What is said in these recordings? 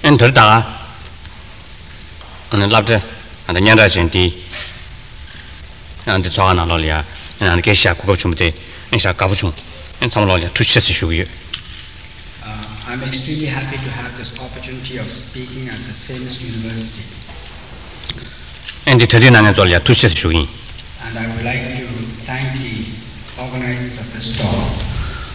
enter da and loved and the Nyanda Shinti and the Tsana Lolia and Kesha Kuchumte and Shakabuchum and some Lolia to Chesishu. I'm extremely happy to have this opportunity of speaking at this famous university. And the Tajina Zolia to Chesishu. And I would like to thank the organizers of this talk.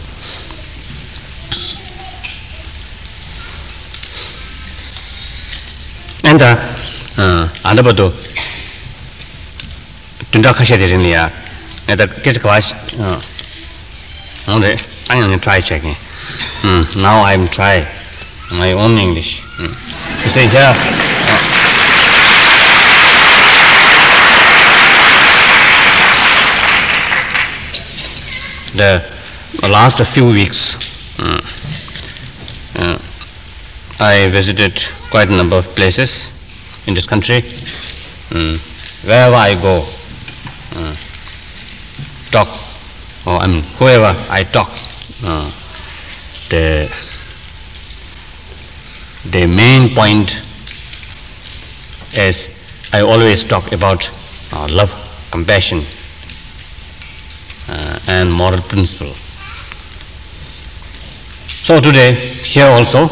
And Andabado Tundakashia and the Kitkawash. I am try checking. Now I'm try my own English. You say here. The last few weeks, I visited quite a number of places in this country. Wherever I go, talk, or whoever I talk, the main point is I always talk about love, compassion, and moral principle. So today, here also,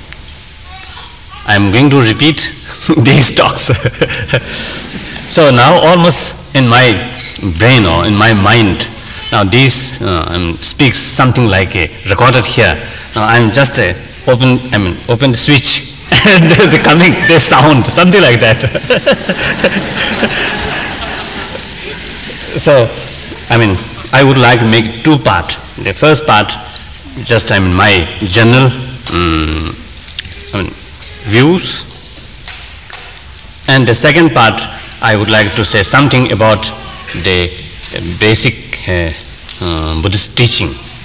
I am going to repeat these talks. So now almost in my brain or in my mind, now these speaks something like a recorded here. Now I am just open the switch and they sound, something like that. So, I would like to make two parts. The first part, just my general views, and the second part, I would like to say something about the basic Buddhist teaching.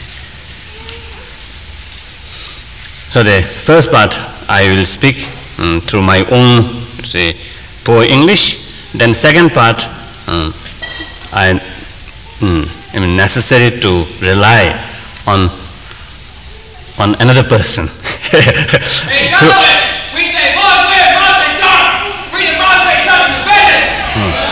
So the first part, I will speak through my own, poor English. Then second part, I necessary to rely on another person. Hey, we say Broadway, Broadway, John! We the Broadway, John, defendants!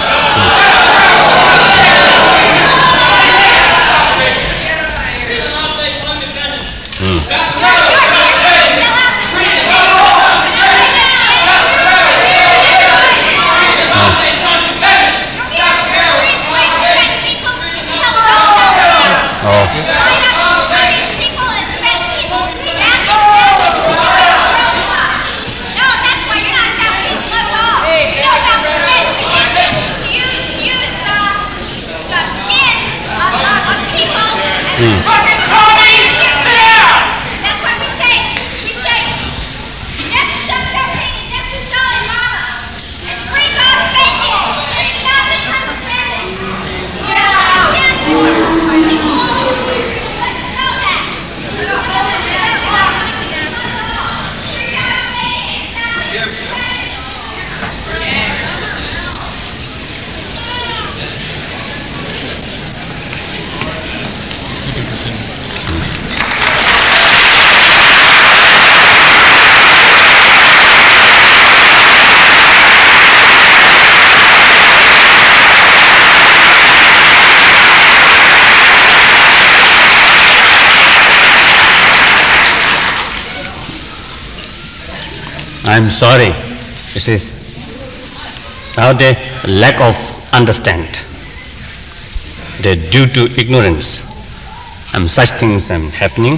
I'm sorry. This is now the lack of understand. The due to ignorance, such things happening.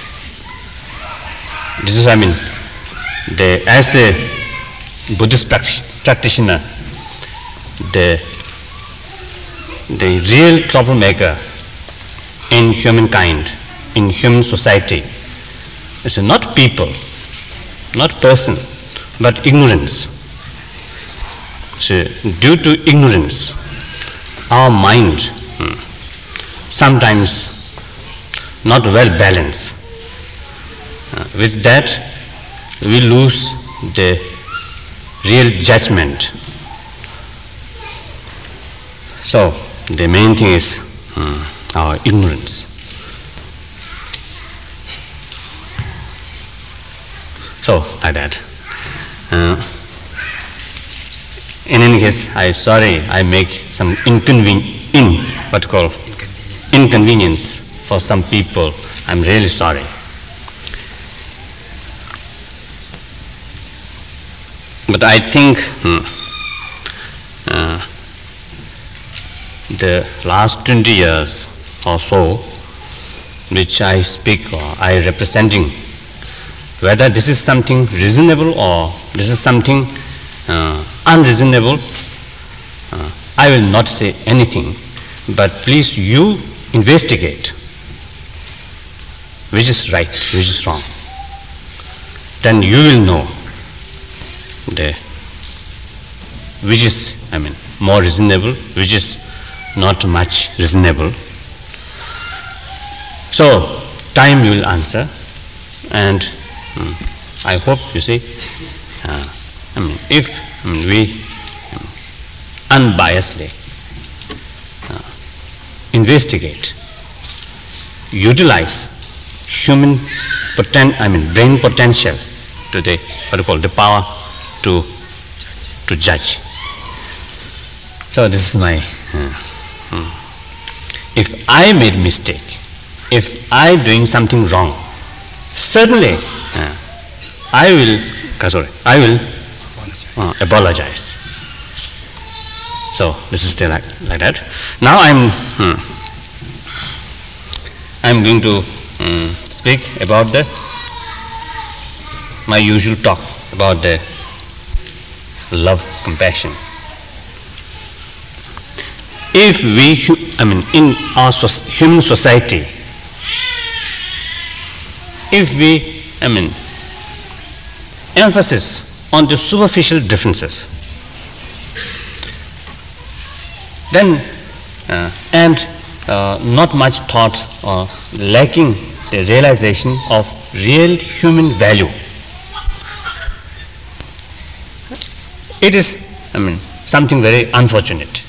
This is as a Buddhist practitioner, the real troublemaker in humankind, in human society, is not people, not person, but ignorance. So, due to ignorance, our mind sometimes not well balanced. With that, we lose the real judgment. So, the main thing is our ignorance. So, like that. In any case, I make some inconvenience for some people. I'm really sorry. But I think the last 20 years or so, which I speak or I representing, whether this is something reasonable or this is something unreasonable, I will not say anything, but please you investigate which is right, which is wrong. Then you will know which is, more reasonable, which is not much reasonable. So, time will answer, and I hope, you see, if we unbiasedly investigate, utilize human brain potential to the power to judge. So this is my. If I made mistake, if I doing something wrong, certainly I will apologize. So this is like that. Now I'm going to speak about my usual talk about the love, compassion. If we, in our human society, if we, emphasis on the superficial differences, then not much thought or lacking the realization of real human value, it is, something very unfortunate.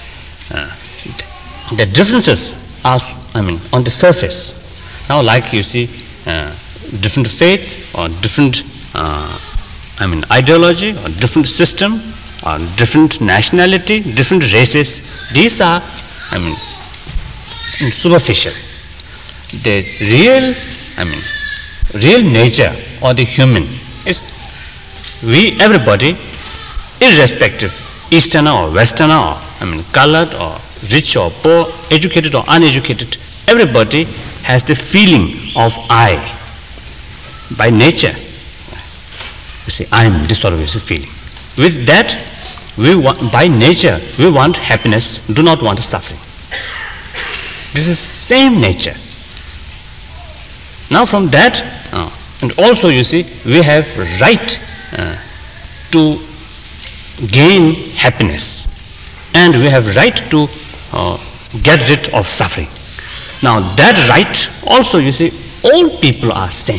The differences are, on the surface. Now, like you see, different faith or different, ideology or different system or different nationality, different races. These are, superficial. The real nature or the human is everybody, irrespective, Easterner or Westerner or colored or rich or poor, educated or uneducated, everybody has the feeling of I. By nature, you see, I am this sort of feeling. With that, by nature, we want happiness, do not want suffering. This is same nature. Now from that, and also you see, we have right to gain happiness, and we have right to get rid of suffering. Now that right also, you see, all people are same.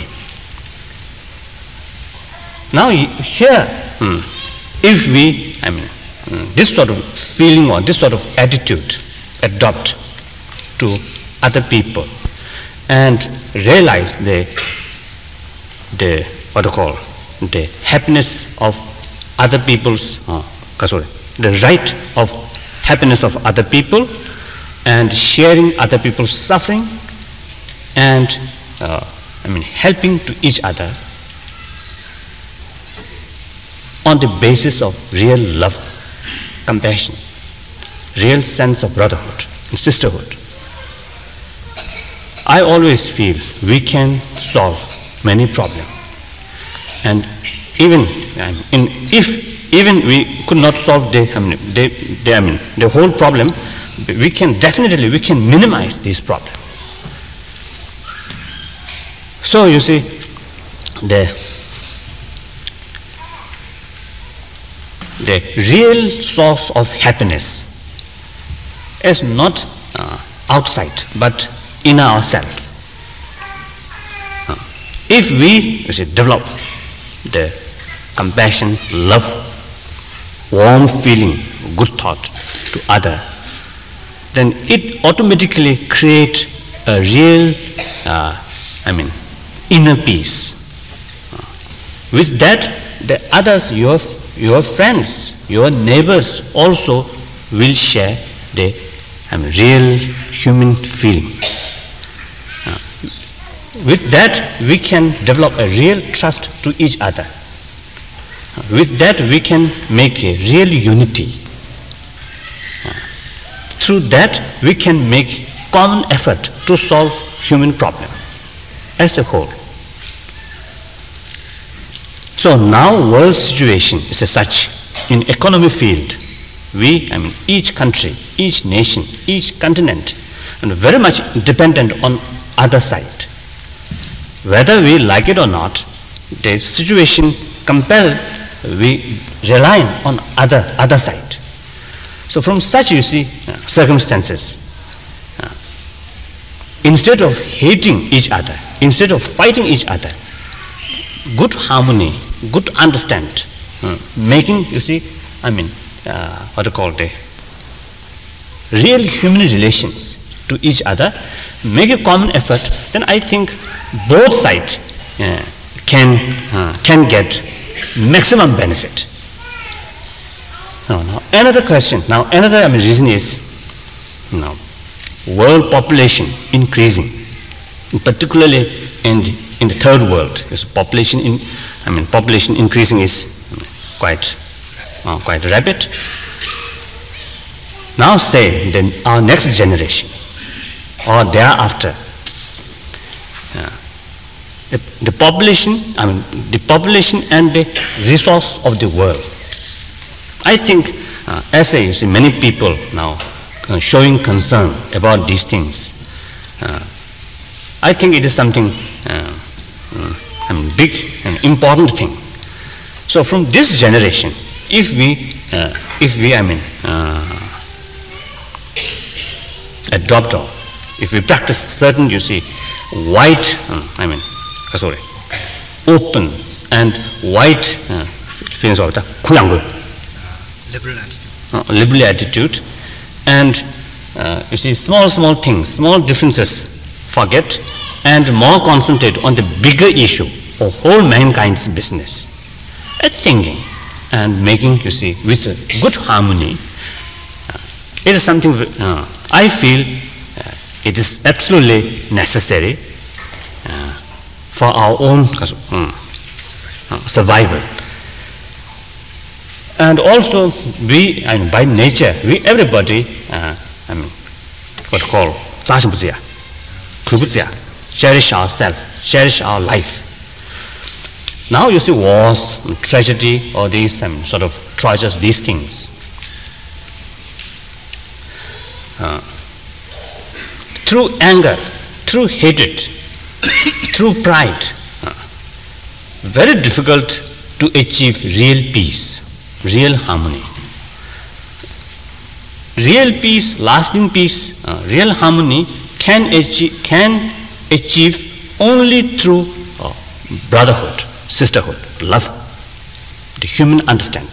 Now here, if we, this sort of feeling or this sort of attitude adopt to other people and realize the happiness of other people's, the right of happiness of other people, and sharing other people's suffering, and helping to each other on the basis of real love, compassion, real sense of brotherhood and sisterhood. I always feel we can solve many problems, and even we could not solve the whole problem, we can minimize these problems. So you see, the real source of happiness is not outside, but in ourselves. If we develop the compassion, love, warm feeling, good thought to other, then it automatically creates a real, inner peace. With that, the others, your friends, your neighbors also will share the real human feeling. With that, we can develop a real trust to each other. With that, we can make a real unity. Through that, we can make common effort to solve human problem as a whole. So now world situation is as such. In economy field, we, each country, each nation, each continent, and very much dependent on other side. Whether we like it or not, the situation compel we rely on other side. So from such, you see, circumstances, instead of hating each other, instead of fighting each other, good harmony, good understand, making, you see, real human relations to each other, make a common effort, then I think both sides can get maximum benefit. Now another question, another reason is world population increasing, particularly in the third world. Population increasing is quite rapid. Now say then our next generation or thereafter, the population and the resource of the world. I think, as you see, many people now showing concern about these things. I think it is something big and important thing. So from this generation, if we adopt or if we practice certain, you see, open and wide feelings of liberal attitude, and you see, small things, small differences forget, and more concentrate on the bigger issue of whole mankind's business. Thinking and making, you see, with a good harmony, it is something I feel it is absolutely necessary for our own survival. And also, we, by nature, everybody, cherish ourselves, cherish our life. Now you see wars, tragedy, or these sort of tragedies, these things. Through anger, through hatred, through pride, very difficult to achieve real peace, real harmony. Real peace, lasting peace, real harmony can achieve only through brotherhood, sisterhood, love, the human understanding.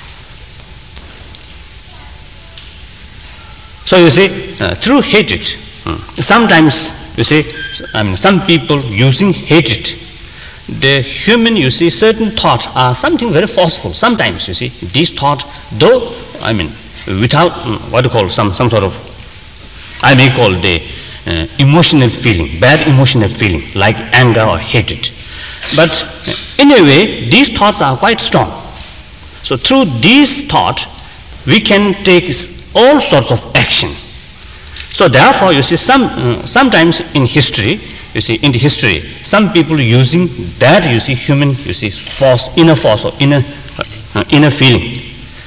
So you see, through hatred, sometimes you see, some people using hatred, the human, you see, certain thoughts are something very forceful. Sometimes you see, these thoughts, though, without some sort of, I may call the emotional feeling, bad emotional feeling, like anger or hatred. But in a way, these thoughts are quite strong. So through these thoughts, we can take all sorts of action. So therefore, you see, sometimes in history, you see, in the history, some people using that, you see, human, you see, force or inner feeling.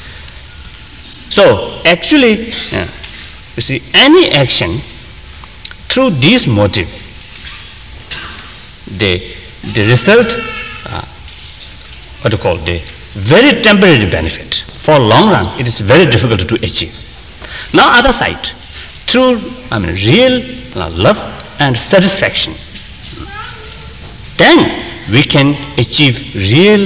So actually, you see, any action through this motive, the result, the very temporary benefit. For long run, it is very difficult to achieve. Now other side, through real love and satisfaction, then we can achieve real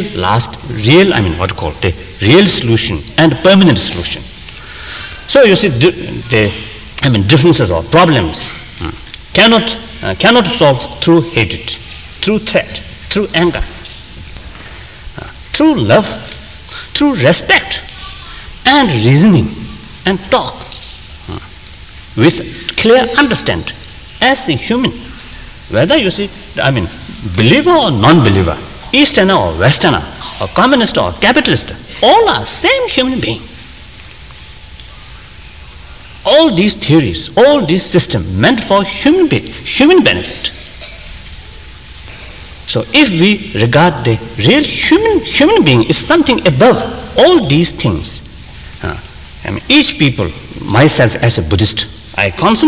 real solution and permanent solution. So you see, differences or problems cannot solve through hatred, through threat, through anger. through love, through respect, and reasoning, and talk, with clear understand, as a human, whether you see, believer or non-believer, Easterner or Westerner, or communist or capitalist, all are same human being. All these theories, all these systems meant for human benefit. So if we regard the real human being is something above all these things, each people, myself as a Buddhist, I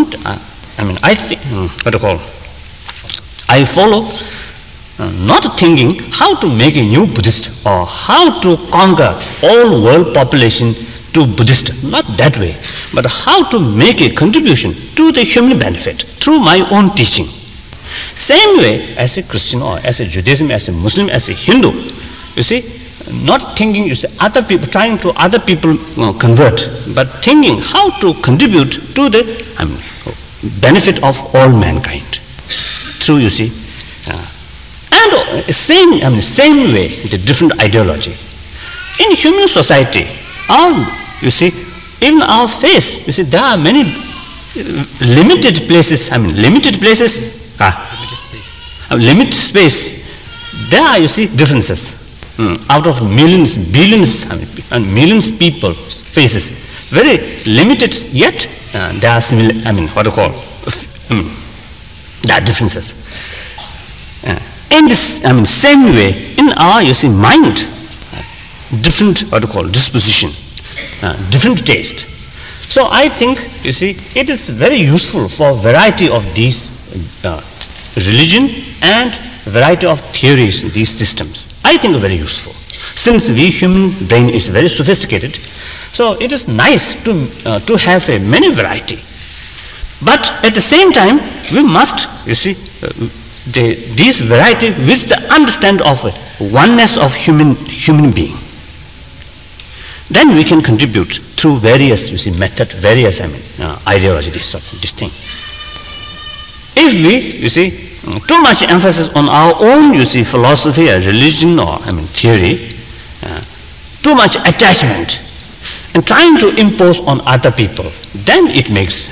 follow not thinking how to make a new Buddhist or how to conquer all world population to Buddhist, not that way, but how to make a contribution to the human benefit through my own teaching. Same way as a Christian or as a Judaism, as a Muslim, as a Hindu, you see, not thinking, you see, other people, trying to other people convert, but thinking how to contribute to the benefit of all mankind through, you see, and same way, the different ideology. In human society, you see, even our face, you see, there are many limited places, limited space, there are, you see, differences. Out of millions, billions, and millions people faces, very limited, yet there are similar, there are differences. In this, same way, in our, you see, mind, different, disposition, different taste. So I think, you see, it is very useful for variety of these religion and variety of theories, these systems. I think very useful. Since we human brain is very sophisticated, so it is nice to have a many variety. But at the same time, we must, you see, this variety with the understand of oneness of human being. Then we can contribute through various, you see, method, various, ideology, this thing. If we, you see, too much emphasis on our own, you see, philosophy or religion or, theory, too much attachment, and trying to impose on other people, then it makes,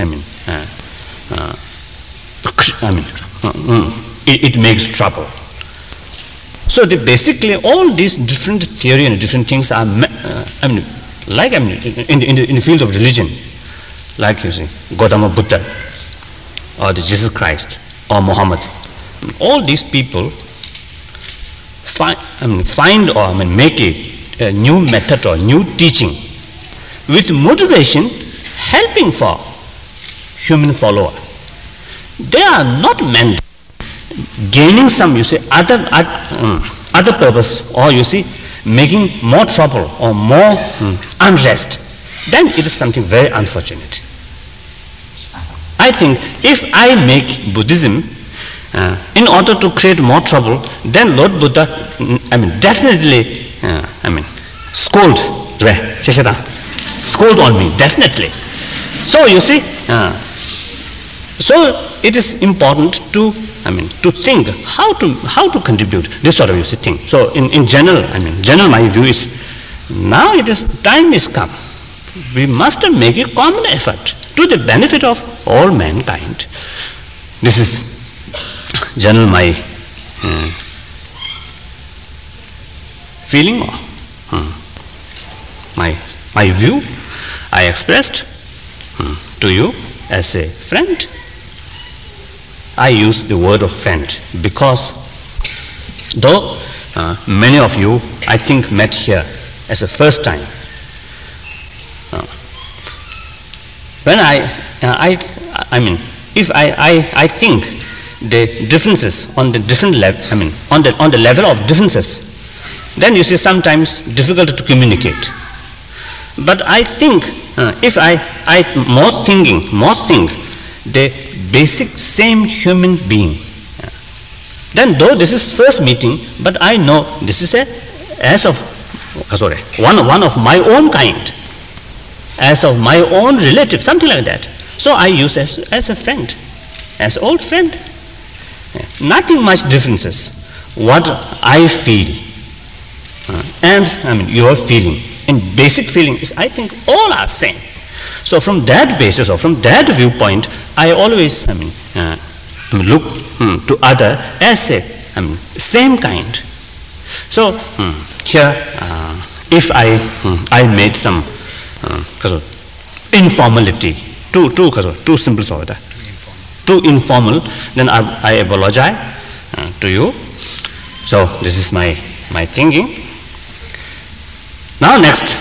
it makes trouble. So basically all these different theory and different things are, in the field of religion, like, you see, Gautama Buddha, or the Jesus Christ, or Muhammad. All these people find or make a new method or new teaching with motivation helping for human follower. They are not meant gaining some, you see, other purpose, or, you see, making more trouble or more unrest. Then it is something very unfortunate. I think if I make Buddhism in order to create more trouble, then Lord Buddha, definitely, scold on me, definitely. So you see, so it is important to think how to contribute this sort of, you see, thing. So in general, my view is, now time is come. We must make a common effort to the benefit of all mankind. This is general my feeling, or my view I expressed to you as a friend. I use the word of friend because though many of you, I think, met here as a first time, when if I think the differences on the different level, on the level of differences, then you see sometimes difficult to communicate. But I think if I more think the basic same human being, then though this is first meeting, but I know this is one of my own kind, as of my own relative, something like that. So I use as a friend, as old friend. Nothing much differences. What I feel, and your feeling. And basic feeling is, I think, all are same. So from that basis or from that viewpoint, I always look to other as a same kind. So here, if I made some informality, too simple so that too informal, then I apologize to you. So this is my thinking. Now next,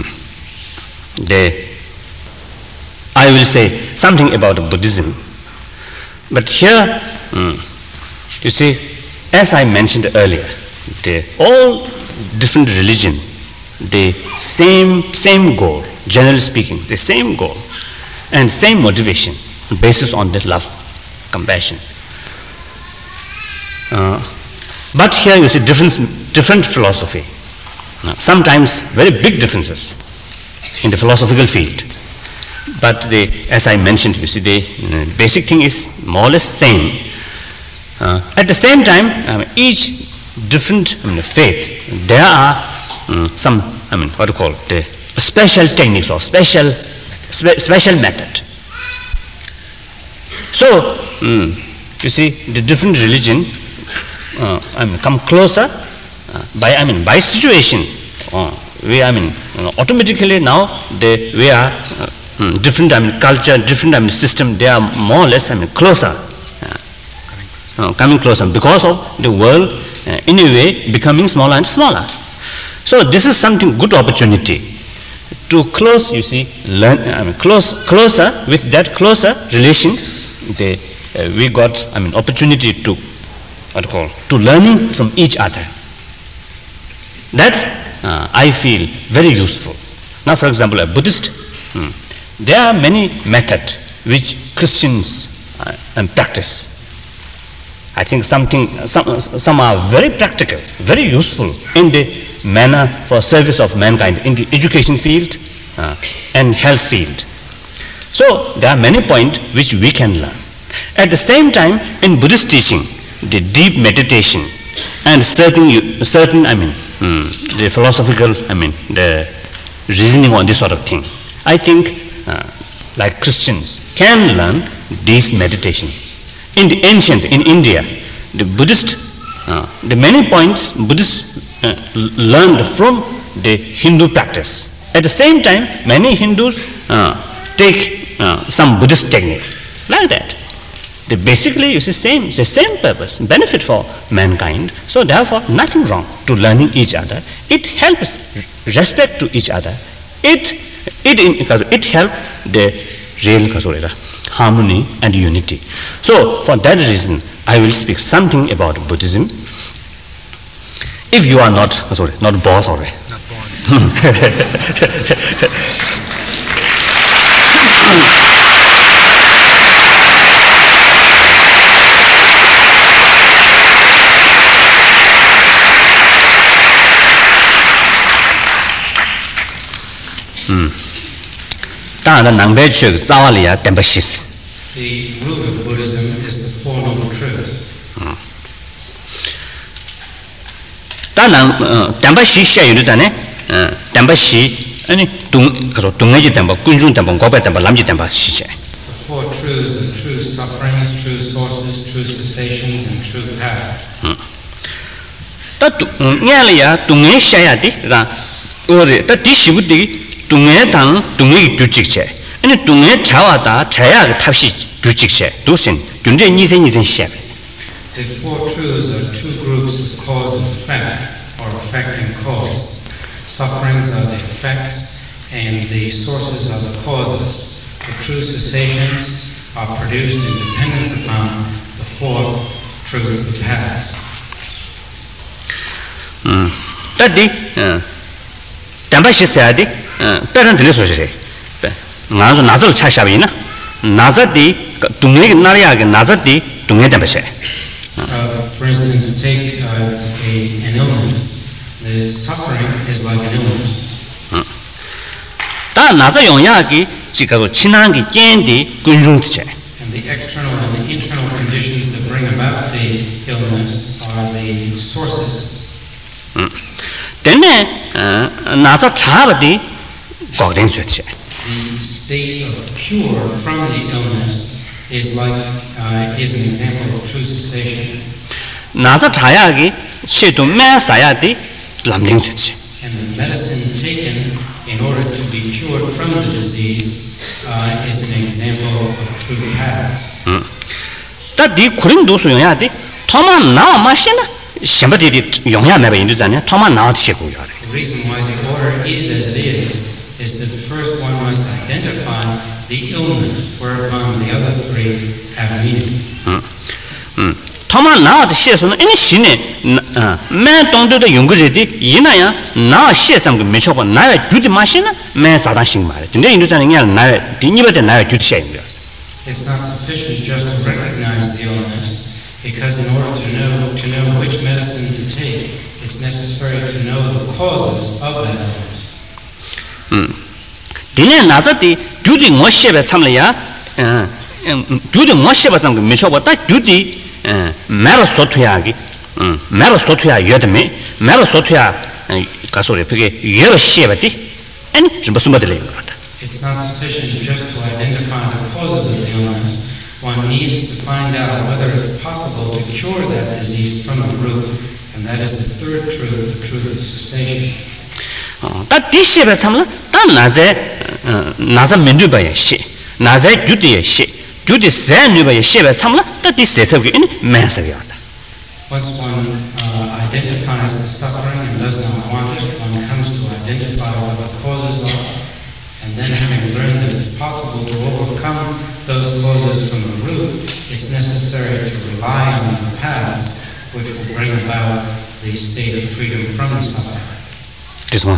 I will say something about Buddhism. But here, you see, as I mentioned earlier, all different religion, the same goal, generally speaking, the same goal and same motivation, basis on the love, compassion. But here you see different philosophy. Sometimes very big differences in the philosophical field. But as I mentioned, you see, the basic thing is more or less same. At the same time, each different faith, there are some, what to call the special techniques or special method. So, you see, the different religion come closer by situation. We automatically now we are different culture, different system. They are more or less closer, coming closer because of the world in a way becoming smaller and smaller. So this is something good opportunity to close. You see, learn closer with that closer relation. We got opportunity to learning from each other. That's I feel very useful. Now, for example, a Buddhist, there are many methods which Christians practice. I think some are very practical, very useful in the manner for service of mankind in the education field and health field. So there are many points which we can learn. At the same time, in Buddhist teaching, the deep meditation and certain the philosophical, the reasoning on this sort of thing. I think like Christians can learn this meditation. In the ancient, in India, the Buddhist, the many points Buddhists learned from the Hindu practice. At the same time, many Hindus take some Buddhist technique, like that. They basically, you see, the same purpose, benefit for mankind. So therefore, nothing wrong to learning each other. It helps respect to each other. It helps the real harmony and unity. So for that reason, I will speak something about Buddhism. If you are not boss already. Not born. The root of Buddhism is the Four Noble Truths. The Four Truths are true sufferings, true sources, true cessations, and true paths. The Four Truths are two groups of cause and effect, or effect and cause. Sufferings are the effects, and the sources are the causes. The true cessations are produced in dependence upon the fourth truth, the path. For instance, take an illness. The suffering is like an illness. And the external and the internal conditions that bring about the illness are the sources. Then, Nasa Chabadi, Gordon Switch. The state of cure from the illness is an example of true cessation. Nasa Chayagi, Shetu Masayati, Lamding Switch. And the medicine taken in order to be cured from the disease is an example of true paths. That the Kurin Dosu Yadi, Toma now machine, somebody Yonga never into Zania, Toma now Shiku. The reason why the order is as it is that first one must identify the illness, whereupon the other three have meaning. Toma now the shares on any shine, man don't do the younger lady, Yinaya, now shares some Michop, now do the machine, man Sadashing marriage. And then you saying, didn't even now do shame. It's not sufficient just to recognize the illness, because in order to know which medicine to take, it's necessary to know the causes of that illness. Dine Nazati, do the more share at Samlaya, do the more share some Michop, that do the Marasotiagi, Marasotia Yodame, Marasotia Casore, Yer Shevati, and Jibasumadi. It's not sufficient just to identify the causes of the illness. One needs to find out whether it's possible to cure that disease from the root, and that is the third truth, the truth of cessation. That this ship is some, that Naza Menduba she, Naza duty she, duty Zanuba ship is some, that this set of in Mansariata. Once one identifies the suffering and does not want it, one comes to identify what the causes are. And then having learned that it's possible to overcome those causes from the root, it's necessary to rely on the paths which will bring about the state of freedom from the suffering. This one.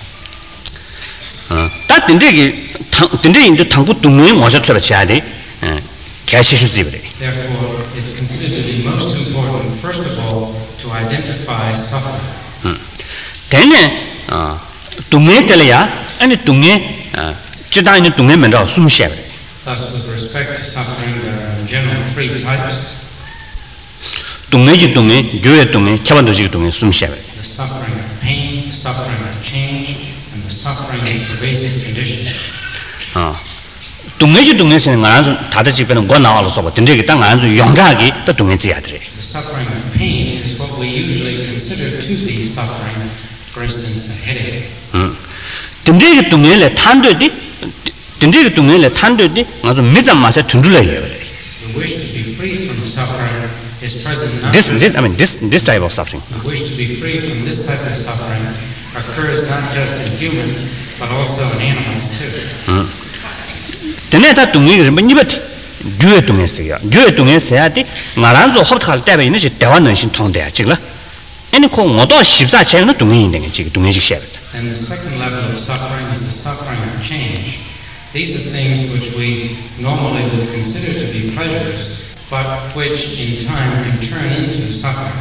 That didn't into Tangu to me was a tragedy, Therefore, it's considered to be most important, first of all, to identify suffering. Then, to me, Telia, and to me, Chidai to me, and Sum Shev. Thus, with respect to suffering, there are in general three types. To me, do it to me, Kavandoji to me, Sum Shev. The suffering of pain, the suffering of change, and the suffering of pervasive conditions. To me, saying, Tadaji and Gona also, but Tindaki Tangan, Yongagi, the Tungiziatri. The suffering of pain is what we usually consider to be suffering, for instance, a headache. Tindaki to me, Tandudi, Tindaki to me, Tandudi, as a Mizamasa Tundula. The wish to be free from suffering is present not this type of suffering. The wish to be free from this type of suffering occurs not just in humans, but also in animals too. Teneta to me, but do it to me, do it to me, Sayati, Maranzo Hotel Tabby, Dewan and Tonda, Chilla. Any call Moto Shipsa China to me in the music share. And the second level of suffering is the suffering of change. These are things which we normally would consider to be pleasures, but which in time can turn into suffering.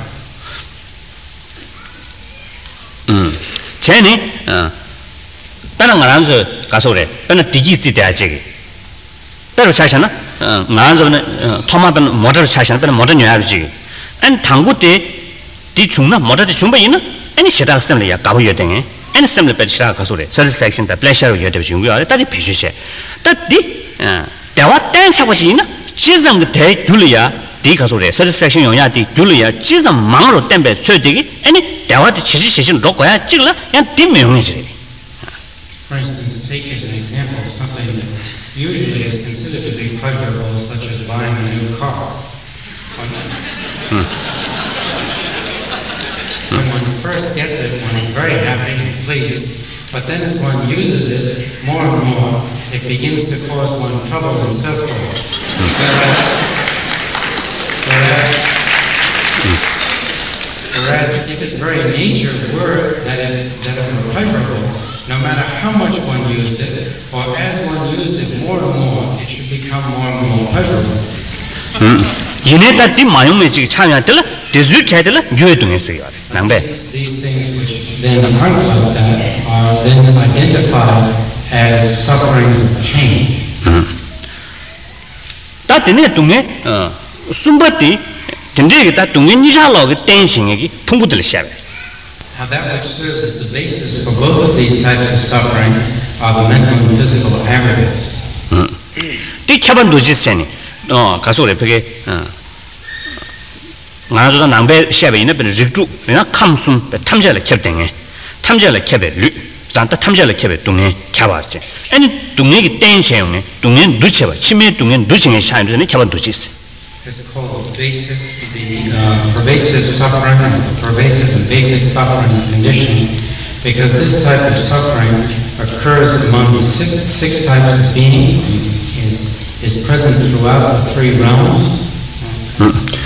Jenny, Penangaranzo Casore, Penatigi Tiachi. Pero Sashana, Nanzo, Thomas and Motor Sashan, and modern Yaji. And Tangute, Tichuna, Motor Chumbaina, any shit assembly, a Kabu Yoting, and assembly Petcha Casore, satisfaction, the pleasure of your division, we are that the patient. That there were 10 Sabajina, Chisam the Tay, Julia, Dicasore, satisfaction Yati, Julia, Chisam Mangro Tempe, Surdigi, any there were the Chishishan, Rokoya, Chilla, and Timmy. For instance, take as an example something that usually is considered to be pleasurable, such as buying a new car. When one first gets it, one is very happy and pleased, but then as one uses it more and more, it begins to cause one trouble and so forth. Whereas if its very nature were that it were pleasurable, no matter how much one used it, or as one used it more and more, it should become more and more pleasurable. These things which then aren't like that are then identified as sufferings of change. Now that which serves as the basis for both of these types of suffering are the mental and physical aggregates. 이 캬반 두지세니 가소래 벽에 나저도 남배 시합에 있는 배 직주 내가 감숨 탐자를 캡땡에 탐자를 캡에 류 단타 탐자를 캡에 동네 캬바스 아니 동네기 땡셔네 동네 두쳐봐 치매 동네 두칭에 샤인드네 캬반 두지스. It's called the pervasive suffering, pervasive and basic suffering condition, because this type of suffering occurs among the six types of beings and is present throughout the three realms.